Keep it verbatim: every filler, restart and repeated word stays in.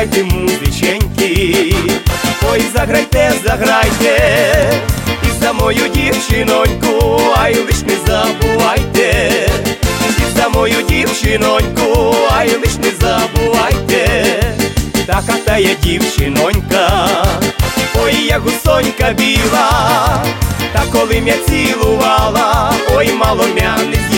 заграйте, музиченьки, ой, заграйте, заграйте, і за мою дівчиноньку, ай, лиш не забувайте, і за мою дівчиноньку, ай, лиш не забувайте. Така та є дівчинонька, ой, як гусонька біла, та коли м'я цілувала, ой, мало м'я не